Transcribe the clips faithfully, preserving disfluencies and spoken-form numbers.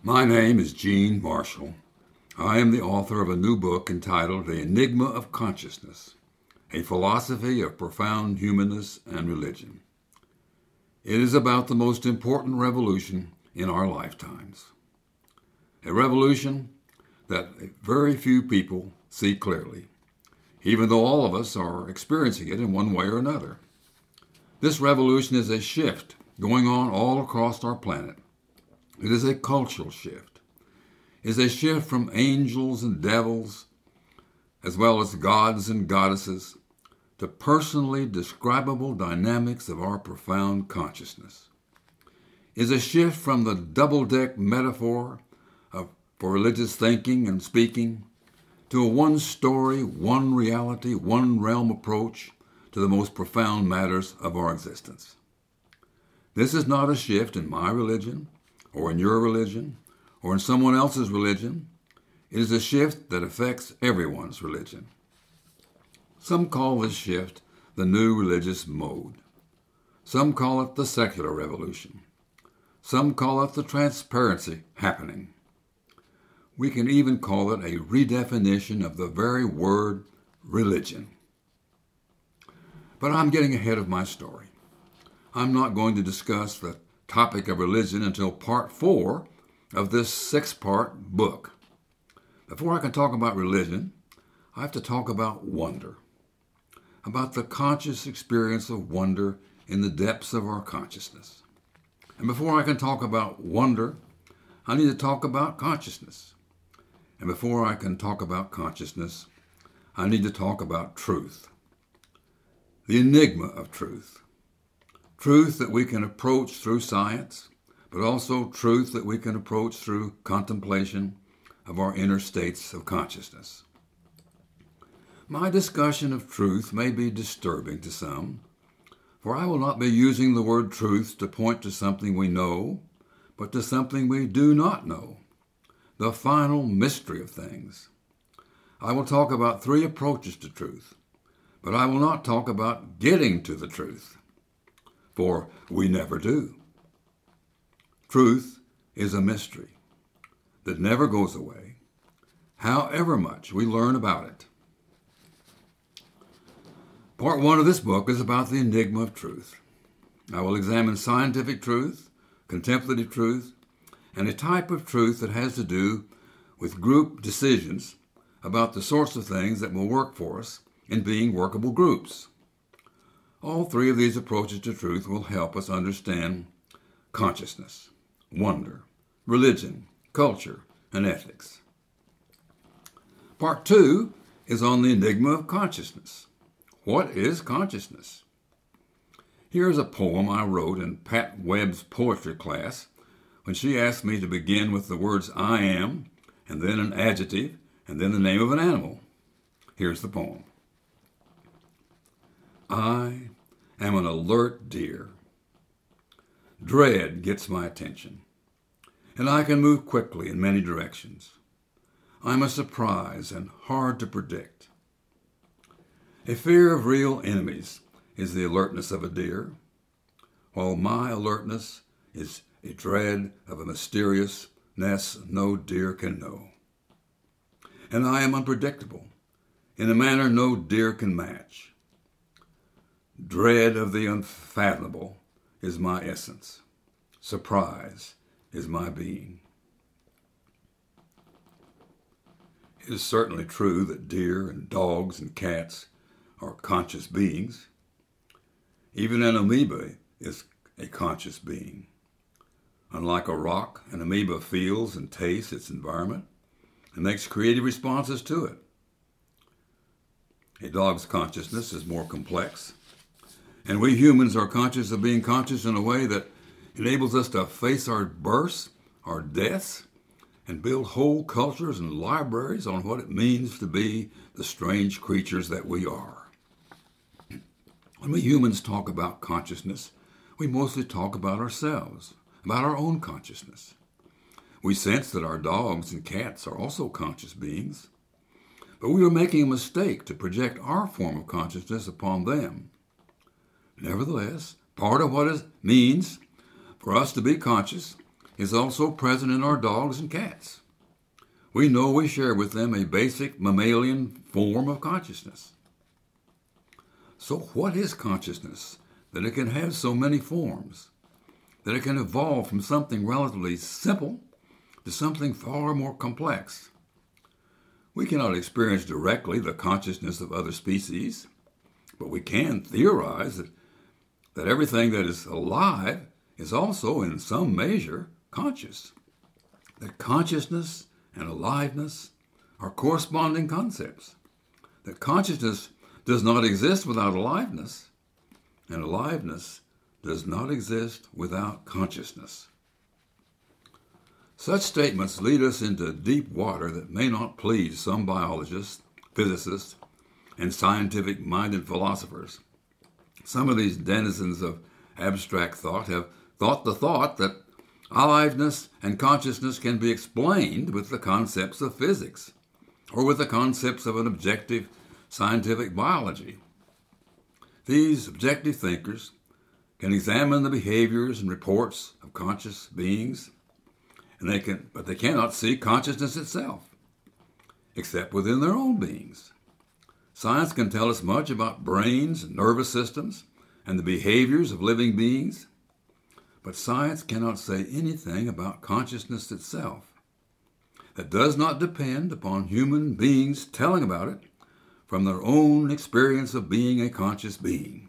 My name is Gene Marshall. I am the author of a new book entitled The Enigma of Consciousness, a philosophy of profound humanness and religion. It is about the most important revolution in our lifetimes. A revolution that very few people see clearly, even though all of us are experiencing it in one way or another. This revolution is a shift going on all across our planet. It is a cultural shift. It is a shift from angels and devils, as well as gods and goddesses, to personally describable dynamics of our profound consciousness. It is a shift from the double-deck metaphor of, for religious thinking and speaking to a one-story, one-reality, one-realm approach to the most profound matters of our existence. This is not a shift in my religion, or in your religion, or in someone else's religion. It is a shift that affects everyone's religion. Some call this shift the new religious mode. Some call it the secular revolution. Some call it the transparency happening. We can even call it a redefinition of the very word religion. But I'm getting ahead of my story. I'm not going to discuss the topic of religion until part four of this six-part book. Before I can talk about religion, I have to talk about wonder, about the conscious experience of wonder in the depths of our consciousness. And before I can talk about wonder, I need to talk about consciousness. And before I can talk about consciousness, I need to talk about truth, the enigma of truth. Truth that we can approach through science, but also truth that we can approach through contemplation of our inner states of consciousness. My discussion of truth may be disturbing to some, for I will not be using the word truth to point to something we know, but to something we do not know, the final mystery of things. I will talk about three approaches to truth, but I will not talk about getting to the truth, for we never do. Truth is a mystery that never goes away, however much we learn about it. Part one of this book is about the enigma of truth. I will examine scientific truth, contemplative truth, and a type of truth that has to do with group decisions about the sorts of things that will work for us in being workable groups. All three of these approaches to truth will help us understand consciousness, wonder, religion, culture, and ethics. Part two is on the enigma of consciousness. What is consciousness? Here is a poem I wrote in Pat Webb's poetry class when she asked me to begin with the words I am, and then an adjective, and then the name of an animal. Here's the poem. I am an alert deer. Dread gets my attention, and I can move quickly in many directions. I'm a surprise and hard to predict. A fear of real enemies is the alertness of a deer, while my alertness is a dread of a mysteriousness no deer can know. And I am unpredictable in a manner no deer can match. Dread of the unfathomable is my essence. Surprise is my being. It is certainly true that deer and dogs and cats are conscious beings. Even an amoeba is a conscious being. Unlike a rock, an amoeba feels and tastes its environment and makes creative responses to it. A dog's consciousness is more complex, and we humans are conscious of being conscious in a way that enables us to face our births, our deaths, and build whole cultures and libraries on what it means to be the strange creatures that we are. When we humans talk about consciousness, we mostly talk about ourselves, about our own consciousness. We sense that our dogs and cats are also conscious beings, but we are making a mistake to project our form of consciousness upon them. Nevertheless, part of what it means for us to be conscious is also present in our dogs and cats. We know we share with them a basic mammalian form of consciousness. So what is consciousness that it can have so many forms, that it can evolve from something relatively simple to something far more complex? We cannot experience directly the consciousness of other species, but we can theorize that, that everything that is alive is also in some measure conscious, that consciousness and aliveness are corresponding concepts, that consciousness does not exist without aliveness, and aliveness does not exist without consciousness. Such statements lead us into deep water that may not please some biologists, physicists, and scientific-minded philosophers. Some of these denizens of abstract thought have thought the thought that aliveness and consciousness can be explained with the concepts of physics or with the concepts of an objective scientific biology. These objective thinkers can examine the behaviors and reports of conscious beings, and they can, but they cannot see consciousness itself, except within their own beings. Science can tell us much about brains and nervous systems and the behaviors of living beings, but science cannot say anything about consciousness itself. That does not depend upon human beings telling about it from their own experience of being a conscious being.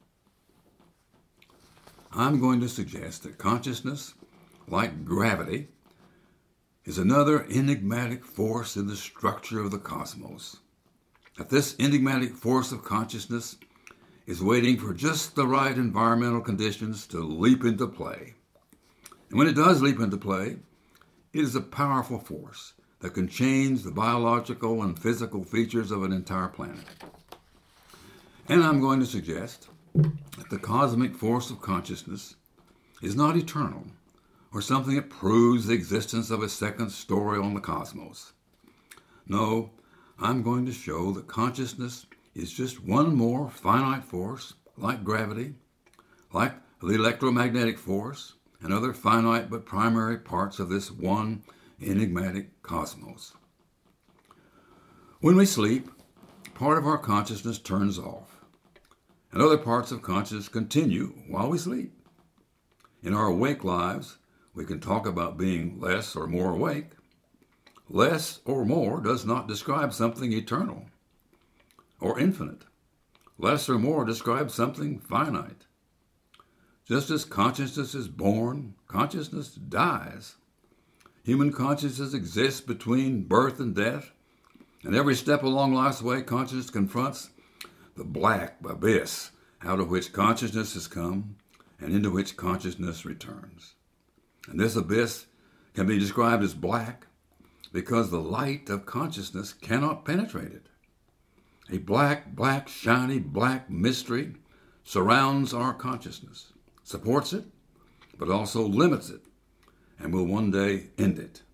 I'm going to suggest that consciousness, like gravity, is another enigmatic force in the structure of the cosmos. That this enigmatic force of consciousness is waiting for just the right environmental conditions to leap into play. And when it does leap into play, it is a powerful force that can change the biological and physical features of an entire planet. And I'm going to suggest that the cosmic force of consciousness is not eternal or something that proves the existence of a second story on the cosmos. No, I'm going to show that consciousness is just one more finite force, like gravity, like the electromagnetic force, and other finite but primary parts of this one enigmatic cosmos. When we sleep, part of our consciousness turns off, and other parts of consciousness continue while we sleep. In our awake lives, we can talk about being less or more awake. Less or more does not describe something eternal or infinite. Less or more describes something finite. Just as consciousness is born, consciousness dies. Human consciousness exists between birth and death, and every step along life's way, consciousness confronts the black abyss out of which consciousness has come and into which consciousness returns. And this abyss can be described as black because the light of consciousness cannot penetrate it. A black, black, shiny, black mystery surrounds our consciousness, supports it, but also limits it, and will one day end it.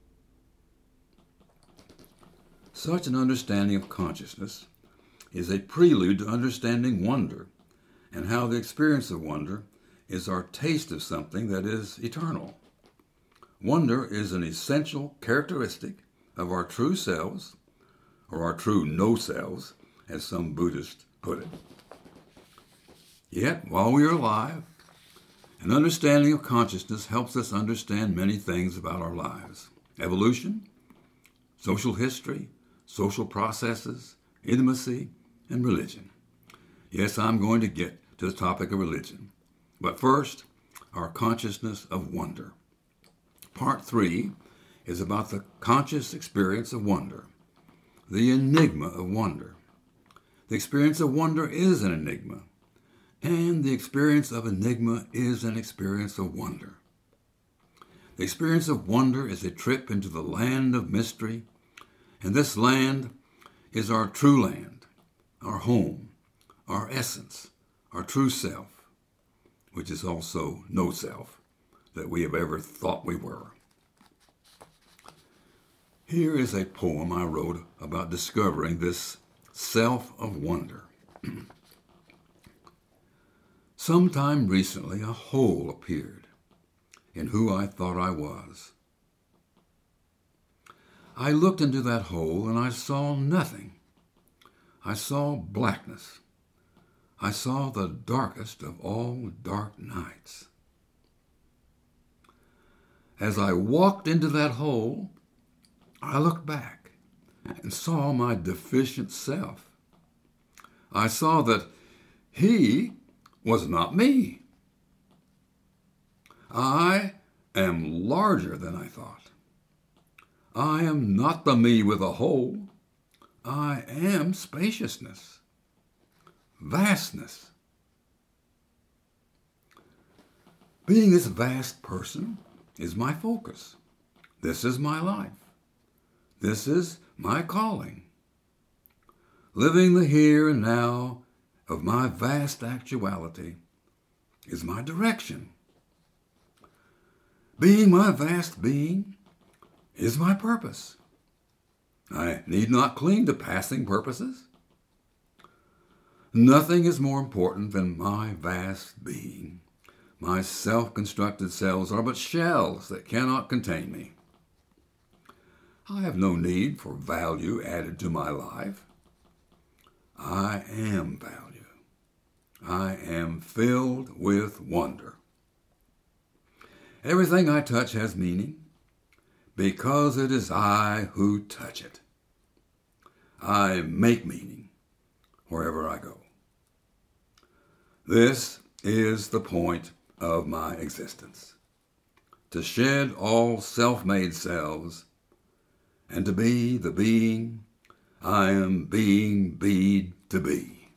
Such an understanding of consciousness is a prelude to understanding wonder, and how the experience of wonder is our taste of something that is eternal. Wonder is an essential characteristic of our true selves, or our true no-selves, as some Buddhists put it. Yet, while we are alive, an understanding of consciousness helps us understand many things about our lives. Evolution, social history, social processes, intimacy, and religion. Yes, I'm going to get to the topic of religion. But first, our consciousness of wonder. Part three is about the conscious experience of wonder, the enigma of wonder. The experience of wonder is an enigma, and the experience of enigma is an experience of wonder. The experience of wonder is a trip into the land of mystery, and this land is our true land, our home, our essence, our true self, which is also no self that we have ever thought we were. Here is a poem I wrote about discovering this self of wonder. Sometime recently, a hole appeared. in who I thought I was. I looked into that hole and I saw nothing. I saw blackness. I saw the darkest of all dark nights. As I walked into that hole, I looked back and saw my deficient self. I saw that he was not me. I am larger than I thought. I am not the me with a hole. I am spaciousness, vastness. Being this vast person is my focus. This is my life. This is my calling. Living the here and now of my vast actuality is my direction. Being my vast being is my purpose. I need not cling to passing purposes. Nothing is more important than my vast being. My self-constructed selves are but shells that cannot contain me. I have no need for value added to my life. I am value. I am filled with wonder. Everything I touch has meaning because it is I who touch it. I make meaning wherever I go. This is the point of my existence, to shed all self-made selves and to be the being I am being beed to be.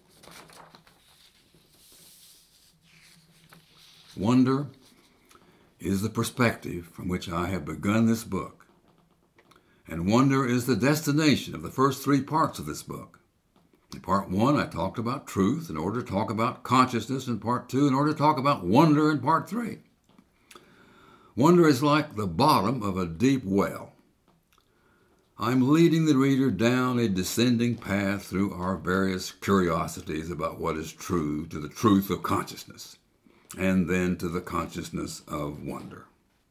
Wonder is the perspective from which I have begun this book, and wonder is the destination of the first three parts of this book. In part one, I talked about truth in order to talk about consciousness in part two, in order to talk about wonder in part three. Wonder is like the bottom of a deep well. I'm leading the reader down a descending path through our various curiosities about what is true to the truth of consciousness, and then to the consciousness of wonder.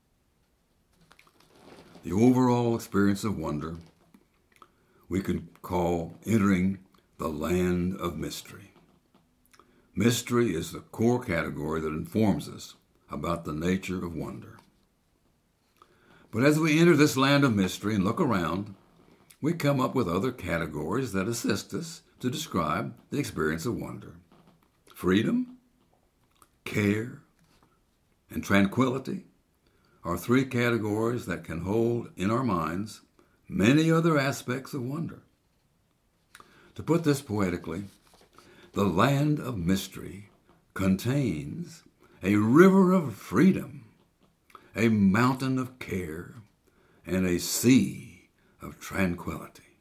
The overall experience of wonder we could call entering the land of mystery. Mystery is the core category that informs us about the nature of wonder. But as we enter this land of mystery and look around, we come up with other categories that assist us to describe the experience of wonder. Freedom, care, and tranquility are three categories that can hold in our minds many other aspects of wonder. To put this poetically, the land of mystery contains a river of freedom, a mountain of care, and a sea of tranquility.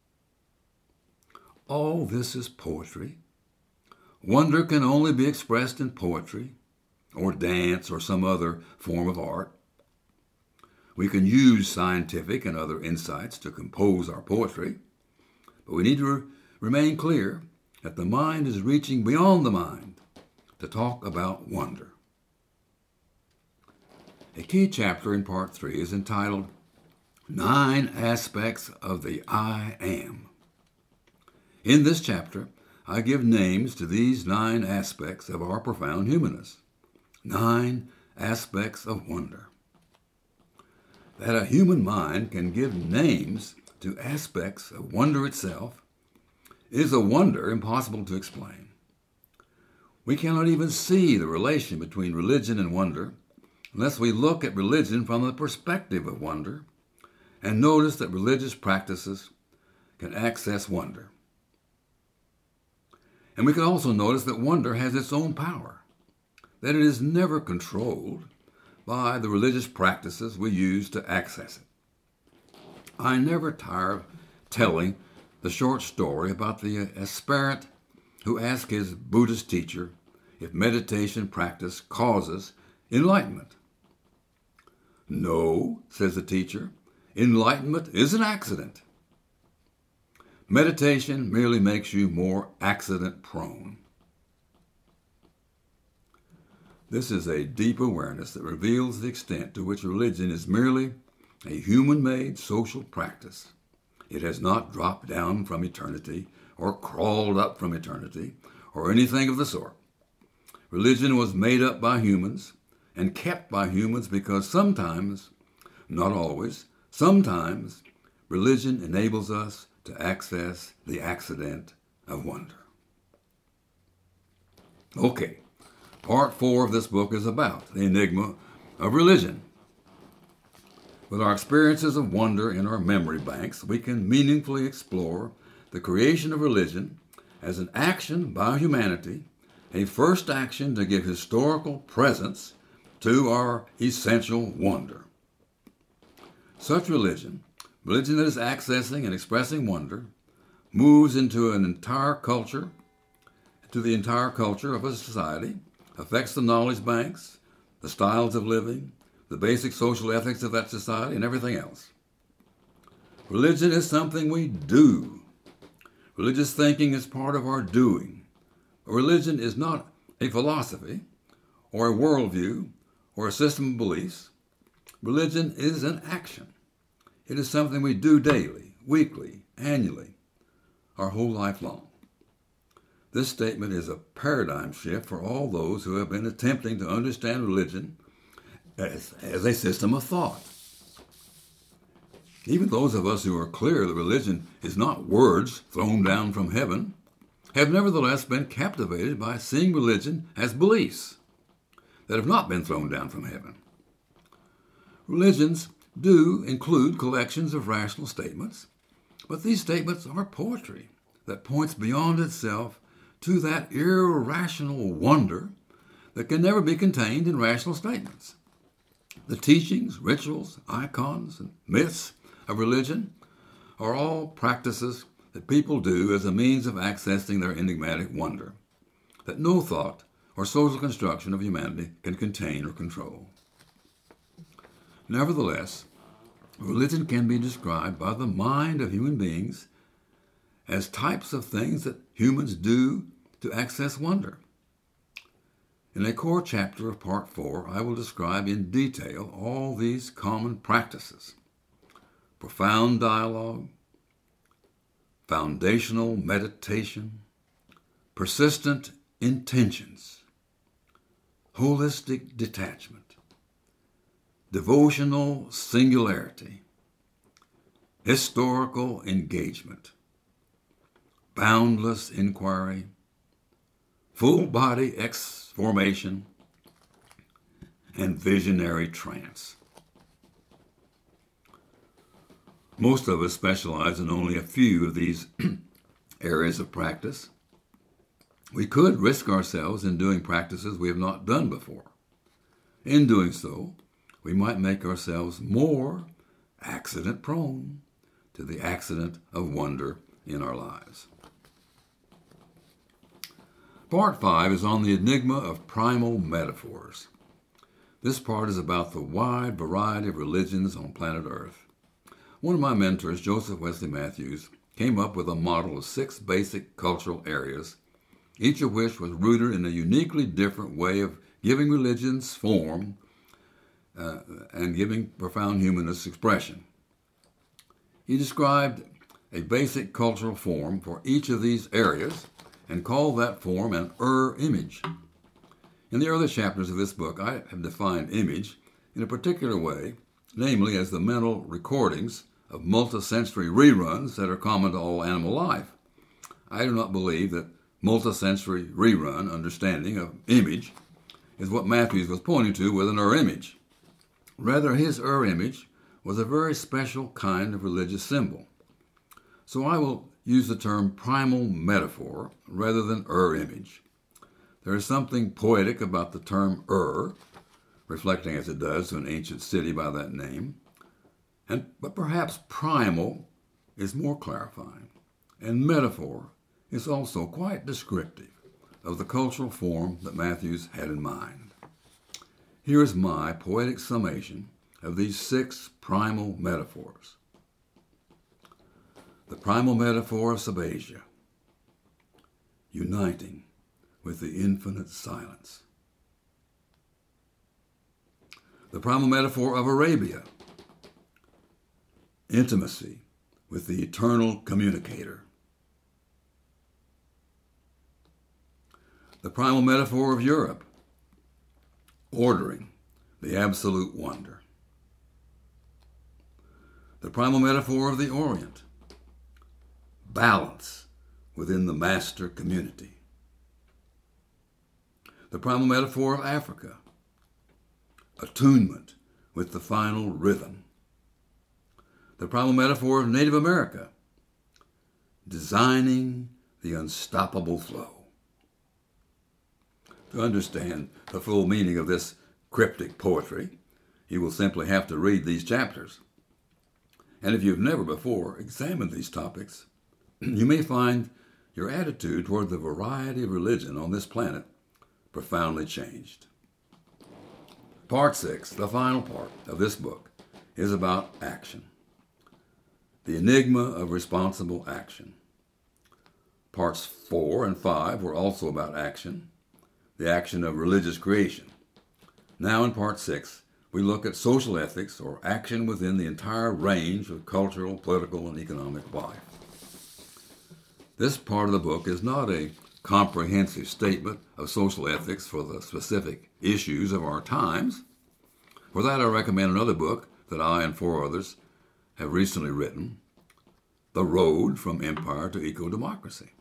All this is poetry. Wonder can only be expressed in poetry, or dance, or some other form of art. We can use scientific and other insights to compose our poetry, but we need to re- remain clear that the mind is reaching beyond the mind to talk about wonder. A key chapter in part three is entitled Nine Aspects of the I Am. In this chapter, I give names to these nine aspects of our profound humanness. Nine aspects of wonder. That a human mind can give names to aspects of wonder itself is a wonder impossible to explain. We cannot even see the relation between religion and wonder unless we look at religion from the perspective of wonder and notice that religious practices can access wonder. And we can also notice that wonder has its own power, that it is never controlled by the religious practices we use to access it. I never tire of telling the short story about the aspirant who asked his Buddhist teacher if meditation practice causes enlightenment. No, says the teacher, enlightenment is an accident. Meditation merely makes you more accident-prone. This is a deep awareness that reveals the extent to which religion is merely a human-made social practice. It has not dropped down from eternity or crawled up from eternity or anything of the sort. Religion was made up by humans and kept by humans because sometimes, not always, sometimes religion enables us to access the accident of wonder. Okay, part four of this book is about the enigma of religion. With our experiences of wonder in our memory banks, we can meaningfully explore the creation of religion as an action by humanity, a first action to give historical presence to our essential wonder. Such religion, religion that is accessing and expressing wonder, moves into an entire culture, to the entire culture of a society, affects the knowledge banks, the styles of living, the basic social ethics of that society, and everything else. Religion is something we do. Religious thinking is part of our doing. Religion is not a philosophy or a worldview or a system of beliefs. Religion is an action. It is something we do daily, weekly, annually, our whole life long. This statement is a paradigm shift for all those who have been attempting to understand religion as, as a system of thought. Even those of us who are clear that religion is not words thrown down from heaven have nevertheless been captivated by seeing religion as beliefs that have not been thrown down from heaven. Religions do include collections of rational statements, but these statements are poetry that points beyond itself to that irrational wonder that can never be contained in rational statements. The teachings, rituals, icons, and myths of religion are all practices that people do as a means of accessing their enigmatic wonder that no thought or social construction of humanity can contain or control. Nevertheless, religion can be described by the mind of human beings as types of things that humans do to access wonder. In a core chapter of part four, I will describe in detail all these common practices: profound dialogue, foundational meditation, persistent intentions, holistic detachment, devotional singularity, historical engagement, boundless inquiry, full-body exformation, and visionary trance. Most of us specialize in only a few of these areas of practice. We could risk ourselves in doing practices we have not done before. In doing so, we might make ourselves more accident-prone to the accident of wonder in our lives. Part five is on the enigma of primal metaphors. This part is about the wide variety of religions on planet Earth. One of my mentors, Joseph Wesley Matthews, came up with a model of six basic cultural areas, each of which was rooted in a uniquely different way of giving religions form uh, and giving profound humanist expression. He described a basic cultural form for each of these areas and called that form an Ur image. In the early chapters of this book, I have defined image in a particular way, namely as the mental recordings of multisensory reruns that are common to all animal life. I do not believe that multisensory rerun understanding of image is what Matthews was pointing to with an Ur image. Rather, his Ur image was a very special kind of religious symbol. So I will use the term primal metaphor rather than Ur image. There is something poetic about the term Ur, reflecting as it does to an ancient city by that name, and but perhaps primal is more clarifying, and metaphor is also quite descriptive of the cultural form that Matthews had in mind. Here is my poetic summation of these six primal metaphors. The primal metaphor of Sabasia, uniting with the infinite silence. The primal metaphor of Arabia, intimacy with the eternal communicator. The primal metaphor of Europe, ordering the absolute wonder. The primal metaphor of the Orient, balance within the master community. The primal metaphor of Africa, attunement with the final rhythm. The primal metaphor of Native America, designing the unstoppable flow. To understand the full meaning of this cryptic poetry, you will simply have to read these chapters. And if you've never before examined these topics, you may find your attitude toward the variety of religion on this planet profoundly changed. Part six, the final part of this book, is about action. The enigma of responsible action. Parts four and five were also about action, the action of religious creation. Now in part six, we look at social ethics, or action within the entire range of cultural, political, and economic life. This part of the book is not a comprehensive statement of social ethics for the specific issues of our times. For that, I recommend another book that I and four others have recently written, The Road from Empire to Eco-Democracy.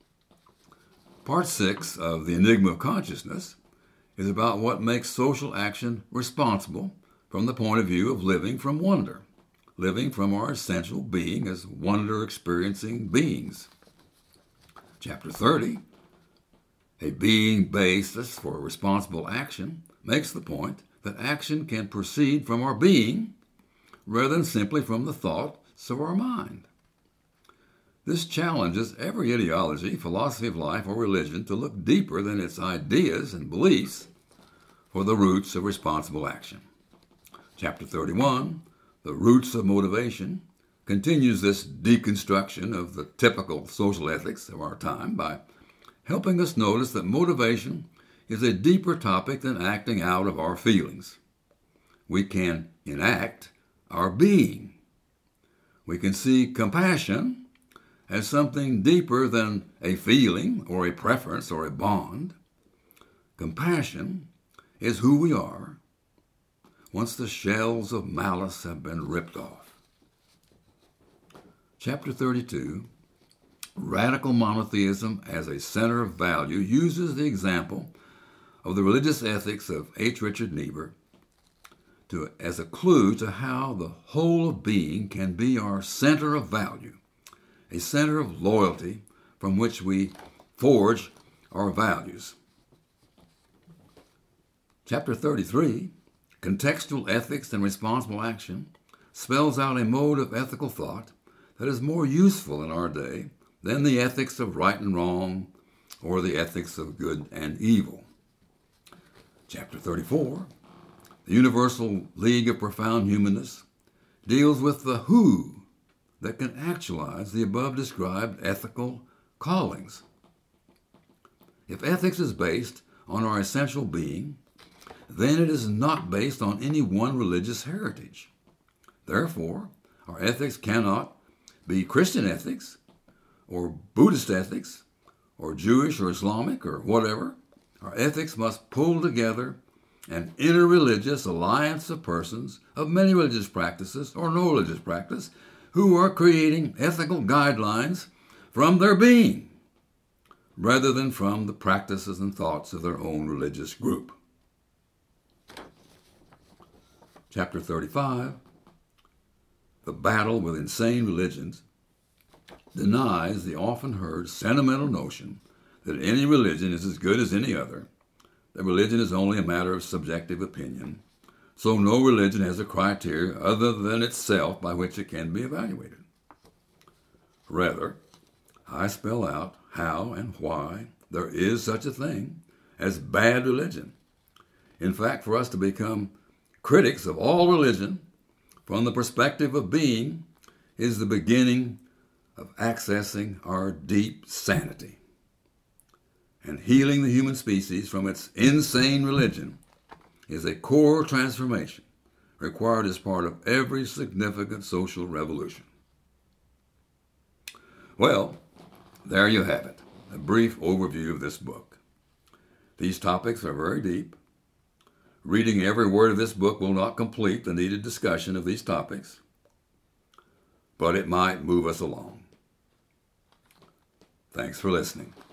Part six of The Enigma of Consciousness is about what makes social action responsible from the point of view of living from wonder, living from our essential being as wonder-experiencing beings. Chapter thirty, A Being Basis for Responsible Action, makes the point that action can proceed from our being rather than simply from the thoughts of our mind. This challenges every ideology, philosophy of life, or religion to look deeper than its ideas and beliefs for the roots of responsible action. Chapter thirty-one, The Roots of Motivation, continues this deconstruction of the typical social ethics of our time by helping us notice that motivation is a deeper topic than acting out of our feelings. We can enact our being. We can see compassion as something deeper than a feeling or a preference or a bond. Compassion is who we are once the shells of malice have been ripped off. Chapter thirty-two, Radical Monotheism as a Center of Value, uses the example of the religious ethics of H. Richard Niebuhr to, as a clue to how the whole of being can be our center of value, a center of loyalty from which we forge our values. Chapter thirty-three, Contextual Ethics and Responsible Action, spells out a mode of ethical thought that is more useful in our day than the ethics of right and wrong or the ethics of good and evil. Chapter thirty-four, The Universal League of Profound Humanists, deals with the who that can actualize the above-described ethical callings. If ethics is based on our essential being, then it is not based on any one religious heritage. Therefore, our ethics cannot be Christian ethics, or Buddhist ethics, or Jewish or Islamic or whatever. Our ethics must pull together an interreligious alliance of persons of many religious practices or no religious practice who are creating ethical guidelines from their being rather than from the practices and thoughts of their own religious group. Chapter thirty-five, The Battle with Insane Religions, denies the often heard sentimental notion that any religion is as good as any other, that religion is only a matter of subjective opinion, so no religion has a criteria other than itself by which it can be evaluated. Rather, I spell out how and why there is such a thing as bad religion. In fact, for us to become critics of all religion from the perspective of being is the beginning of accessing our deep sanity and healing the human species from its insane religion is a core transformation required as part of every significant social revolution. Well, there you have it, a brief overview of this book. These topics are very deep. Reading every word of this book will not complete the needed discussion of these topics, but it might move us along. Thanks for listening.